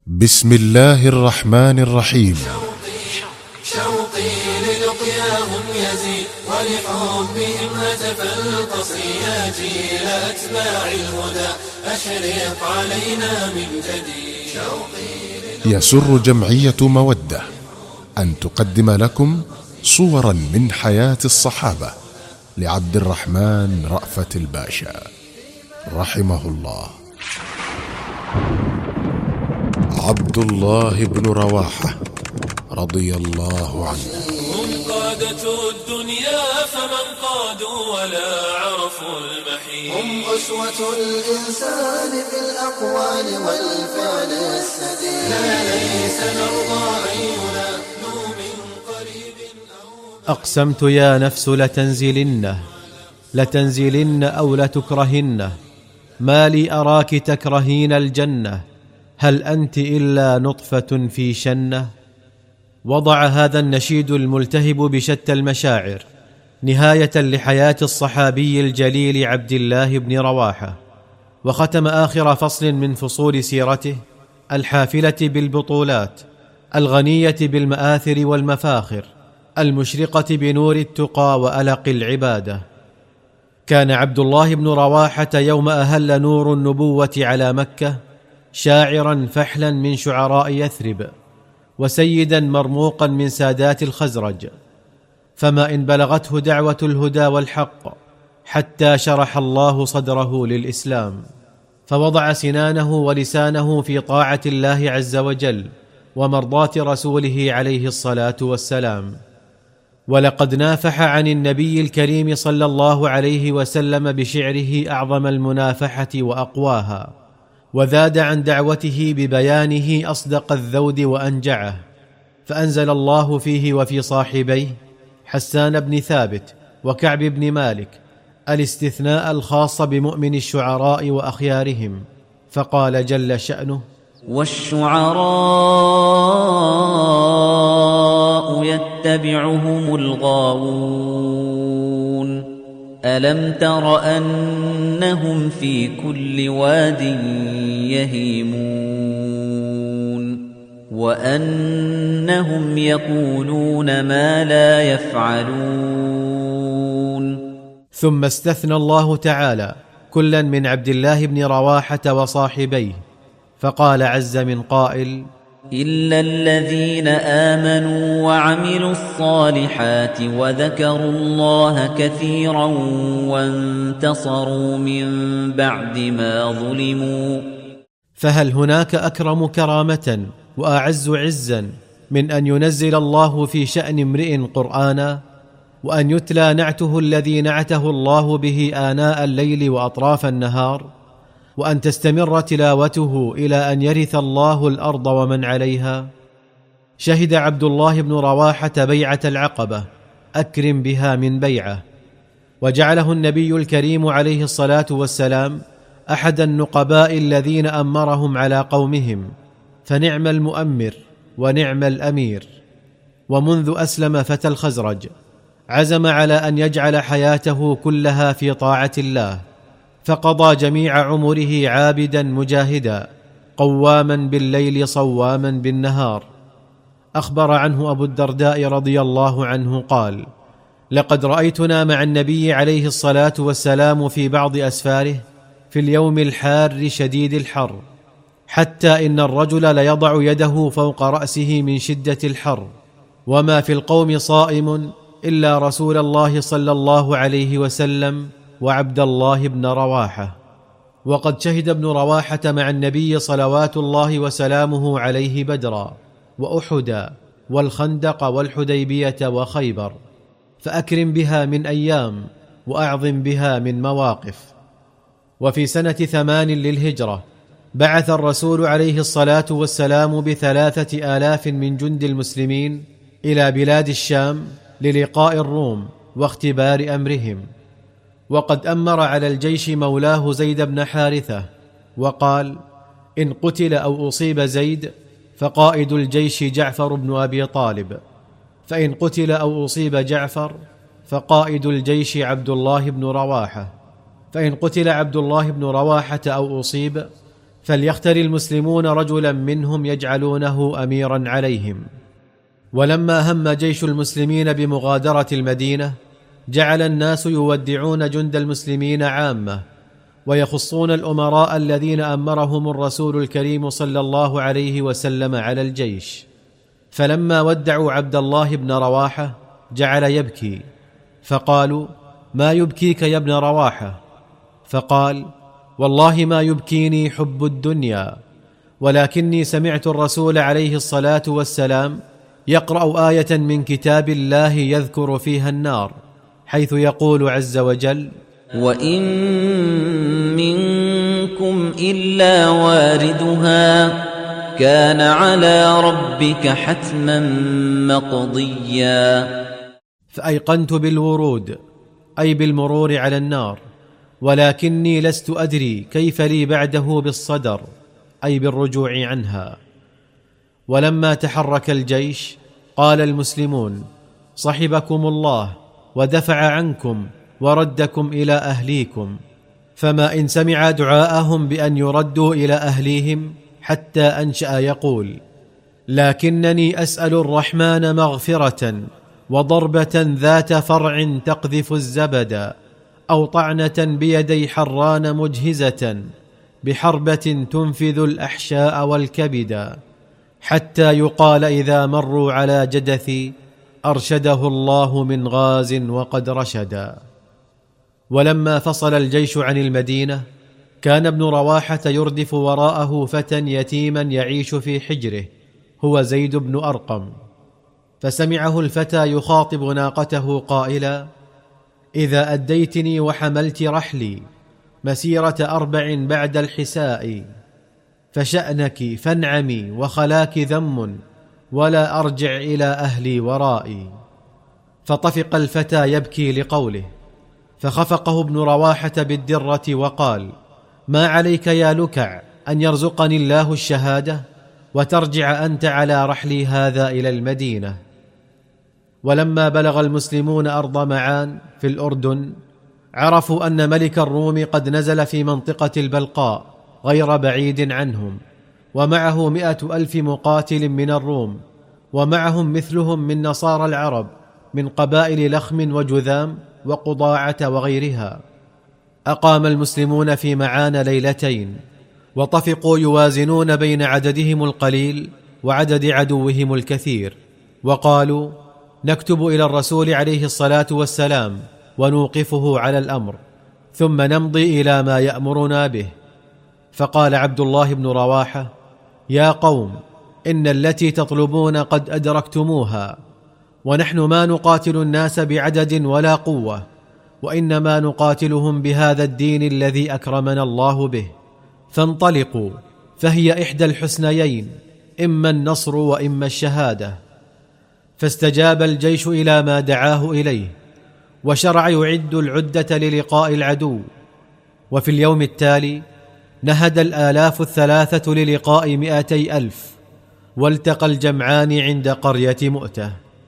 بسم الله الرحمن الرحيم. شوقي للقياهم يزيد ولحبهم هتف القصي يا جيل أتباع الهدى أشرق علينا من جديد. يسر جمعية مودة أن تقدم لكم صورا من حياة الصحابة لعبد الرحمن رأفت الباشا رحمه الله. عبد الله بن رواحة رضي الله عنه. هم قادة الدنيا فمن قادوا ولا عرفوا المحيط. هم أسوة الإنسان في الأقوال والفعل السديد. لا ليس نرضى أن ينادوا من قريب أو أقسمت يا نفس لتنزلن أو لتكرهن، ما لي أراك تكرهين الجنة، هل أنت إلا نطفة في شنة. وضع هذا النشيد الملتهب بشتى المشاعر نهاية لحياة الصحابي الجليل عبد الله بن رواحة، وختم آخر فصل من فصول سيرته الحافلة بالبطولات الغنية بالمآثر والمفاخر المشرقة بنور التقى وألق العبادة. كان عبد الله بن رواحة يوم أهل نور النبوة على مكة شاعرا فحلا من شعراء يثرب، وسيدا مرموقا من سادات الخزرج، فما إن بلغته دعوة الهدى والحق حتى شرح الله صدره للإسلام، فوضع سنانه ولسانه في طاعة الله عز وجل ومرضاة رسوله عليه الصلاة والسلام. ولقد نافح عن النبي الكريم صلى الله عليه وسلم بشعره أعظم المنافحة وأقواها، وذاد عن دعوته ببيانه أصدق الذود وأنجعه، فأنزل الله فيه وفي صاحبيه حسان بن ثابت وكعب بن مالك الاستثناء الخاص بمؤمن الشعراء وأخيارهم، فقال جل شأنه: والشعراء يتبعهم الغاوون ألم تر أنهم في كل واد يهيمون وأنهم يقولون ما لا يفعلون. ثم استثنى الله تعالى كلا من عبد الله بن رواحة وصاحبيه، فقال عز من قائل: إلا الذين آمنوا وعملوا الصالحات وذكروا الله كثيرا وانتصروا من بعد ما ظلموا. فهل هناك أكرم كرامة وأعز عزا من أن ينزل الله في شأن امرئ قرآنا، وأن يتلى نعته الذي نعته الله به آناء الليل وأطراف النهار، وأن تستمر تلاوته إلى أن يرث الله الأرض ومن عليها؟ شهد عبد الله بن رواحة بيعة العقبة أكرم بها من بيعة، وجعله النبي الكريم عليه الصلاة والسلام أحد النقباء الذين أمرهم على قومهم، فنعم المؤمر ونعم الأمير. ومنذ أسلم فتى الخزرج عزم على أن يجعل حياته كلها في طاعة الله، فقضى جميع عمره عابدا مجاهدا قواما بالليل صواما بالنهار. أخبر عنه أبو الدرداء رضي الله عنه قال: لقد رأيتنا مع النبي عليه الصلاة والسلام في بعض أسفاره في اليوم الحار شديد الحر، حتى إن الرجل ليضع يده فوق رأسه من شدة الحر، وما في القوم صائم إلا رسول الله صلى الله عليه وسلم وعبد الله بن رواحة. وقد شهد ابن رواحة مع النبي صلوات الله وسلامه عليه بدرا وأحدا والخندق والحديبية وخيبر، فأكرم بها من أيام وأعظم بها من مواقف. وفي سنة 8 للهجرة بعث الرسول عليه الصلاة والسلام ب3,000 من جند المسلمين إلى بلاد الشام للقاء الروم واختبار أمرهم، وقد أمر على الجيش مولاه زيد بن حارثة، وقال: إن قتل أو أصيب زيد فقائد الجيش جعفر بن أبي طالب، فإن قتل أو أصيب جعفر فقائد الجيش عبد الله بن رواحة، فإن قتل عبد الله بن رواحة أو أصيب فليختر المسلمون رجلا منهم يجعلونه أميرا عليهم. ولما هم جيش المسلمين بمغادرة المدينة، جعل الناس يودعون جند المسلمين عامة، ويخصون الأمراء الذين أمرهم الرسول الكريم صلى الله عليه وسلم على الجيش. فلما ودعوا عبد الله بن رواحة جعل يبكي، فقالوا: ما يبكيك يا ابن رواحة؟ فقال: والله ما يبكيني حب الدنيا، ولكني سمعت الرسول عليه الصلاة والسلام يقرأ آية من كتاب الله يذكر فيها النار، حيث يقول عز وجل: وإن منكم إلا واردها كان على ربك حتما مقضيا. فأيقنت بالورود، أي بالمرور على النار، ولكني لست أدري كيف لي بعده بالصدر، أي بالرجوع عنها. ولما تحرك الجيش قال المسلمون: صحبكم الله ودفع عنكم وردكم إلى أهليكم. فما إن سمع دعاءهم بأن يردوا إلى أهليهم حتى أنشأ يقول: لكنني أسأل الرحمن مغفرة وضربة ذات فرع تقذف الزبد، أو طعنة بيدي حران مجهزة بحربة تنفذ الأحشاء والكبد، حتى يقال إذا مروا على جدثي: أرشده الله من غاز وقد رشدا. ولما فصل الجيش عن المدينة، كان ابن رواحة يردف وراءه فتى يتيما يعيش في حجره، هو زيد بن أرقم. فسمعه الفتى يخاطب ناقته قائلا: إذا أديتني وحملت رحلي مسيرة 4 بعد الحساء، فشأنك فانعمي وخلاك ذم، ولا أرجع إلى أهلي ورائي. فطفق الفتى يبكي لقوله، فخفقه ابن رواحة بالدرة وقال: ما عليك يا لكع أن يرزقني الله الشهادة وترجع أنت على رحلي هذا إلى المدينة. ولما بلغ المسلمون أرض معان في الأردن، عرفوا أن ملك الروم قد نزل في منطقة البلقاء غير بعيد عنهم، ومعه 100,000 مقاتل من الروم، ومعهم مثلهم من نصارى العرب من قبائل لخم وجذام وقضاعة وغيرها. أقام المسلمون في معان 2 ليلتين، وطفقوا يوازنون بين عددهم القليل وعدد عدوهم الكثير، وقالوا: نكتب إلى الرسول عليه الصلاة والسلام ونوقفه على الأمر، ثم نمضي إلى ما يأمرنا به. فقال عبد الله بن رواحة: يا قوم، إن التي تطلبون قد أدركتموها، ونحن ما نقاتل الناس بعدد ولا قوة، وإنما نقاتلهم بهذا الدين الذي أكرمنا الله به، فانطلقوا، فهي إحدى الحسنيين، إما النصر وإما الشهادة. فاستجاب الجيش إلى ما دعاه إليه، وشرع يعد العدة للقاء العدو. وفي اليوم التالي نهد 3,000 للقاء 200,000، والتقى الجمعان عند قرية مؤتة.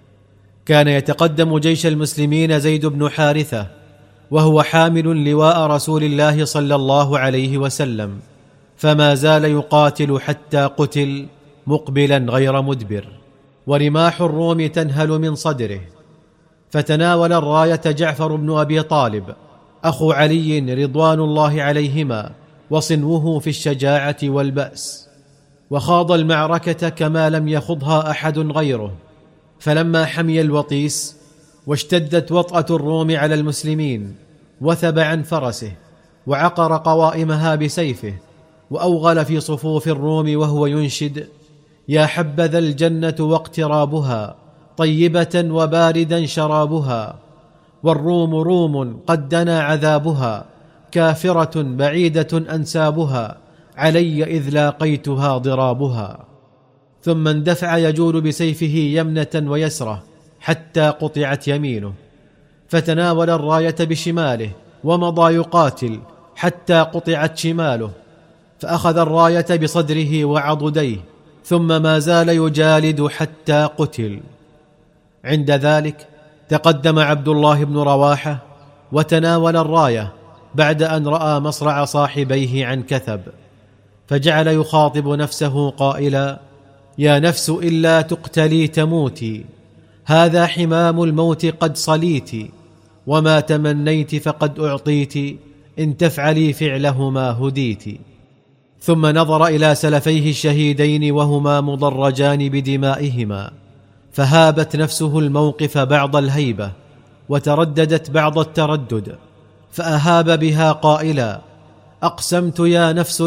كان يتقدم جيش المسلمين زيد بن حارثة، وهو حامل لواء رسول الله صلى الله عليه وسلم، فما زال يقاتل حتى قتل مقبلا غير مدبر، ورماح الروم تنهل من صدره. فتناول الراية جعفر بن أبي طالب أخو علي رضوان الله عليهما، وصنوه في الشجاعة والبأس، وخاض المعركة كما لم يخضها أحد غيره. فلما حمي الوطيس واشتدت وطأة الروم على المسلمين، وثب عن فرسه وعقر قوائمها بسيفه، وأوغل في صفوف الروم وهو ينشد: يا حبذا الجنة واقترابها، طيبة وباردا شرابها، والروم روم قد دنا عذابها، كافرة بعيدة أنسابها، علي إذ لاقيتها ضرابها. ثم اندفع يجول بسيفه يمنة ويسرة حتى قطعت يمينه، فتناول الراية بشماله ومضى يقاتل حتى قطعت شماله، فأخذ الراية بصدره وعضديه، ثم ما زال يجالد حتى قتل. عند ذلك تقدم عبد الله بن رواحة وتناول الراية بعد أن رأى مصرع صاحبيه عن كثب، فجعل يخاطب نفسه قائلا: يا نفس إلا تقتلي تموتي، هذا حمام الموت قد صليت، وما تمنيت فقد أعطيت، إن تفعلي فعلهما هديت. ثم نظر إلى سلفيه الشهيدين وهما مضرجان بدمائهما، فهابت نفسه الموقف بعض الهيبة، وترددت بعض التردد، فأهاب بها قائلا: أقسمت يا نفس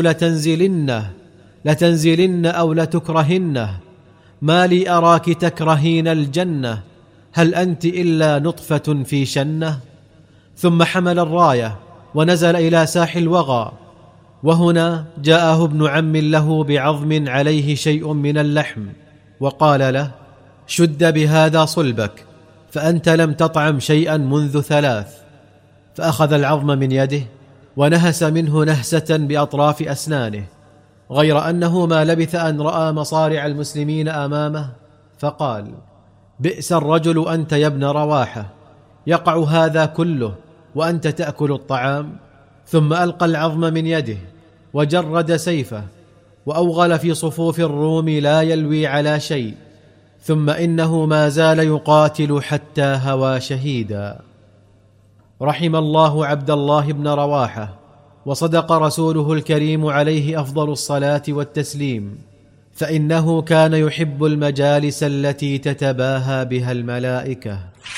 لتنزلن أو لتكرهنه، ما لي أراك تكرهين الجنة، هل أنت إلا نطفة في شنة. ثم حمل الراية ونزل إلى ساح الوغى، وهنا جاءه ابن عم له بعظم عليه شيء من اللحم، وقال له: شد بهذا صلبك، فأنت لم تطعم شيئا منذ 3. فأخذ العظم من يده ونهس منه نهسة بأطراف أسنانه، غير أنه ما لبث أن رأى مصارع المسلمين أمامه، فقال: بئس الرجل أنت يا ابن رواحة، يقع هذا كله وأنت تأكل الطعام. ثم ألقى العظم من يده وجرد سيفه، وأوغل في صفوف الروم لا يلوي على شيء، ثم إنه ما زال يقاتل حتى هوى شهيدا. رحم الله عبد الله بن رواحة، وصدق رسوله الكريم عليه أفضل الصلاة والتسليم، فإنه كان يحب المجالس التي تتباهى بها الملائكة.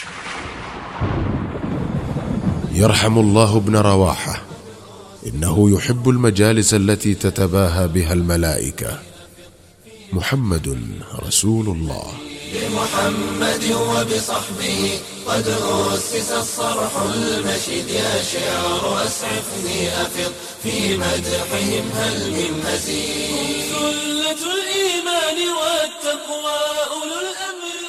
يرحم الله ابن رواحة، إنه يحب المجالس التي تتباهى بها الملائكة. محمد رسول الله. بمحمد وبصحبه قد أسس الصرح المشيد، يا شعر أسعفني أفض في مدحهم هل من مزيد. سلة الإيمان والتقوى أولو الأمر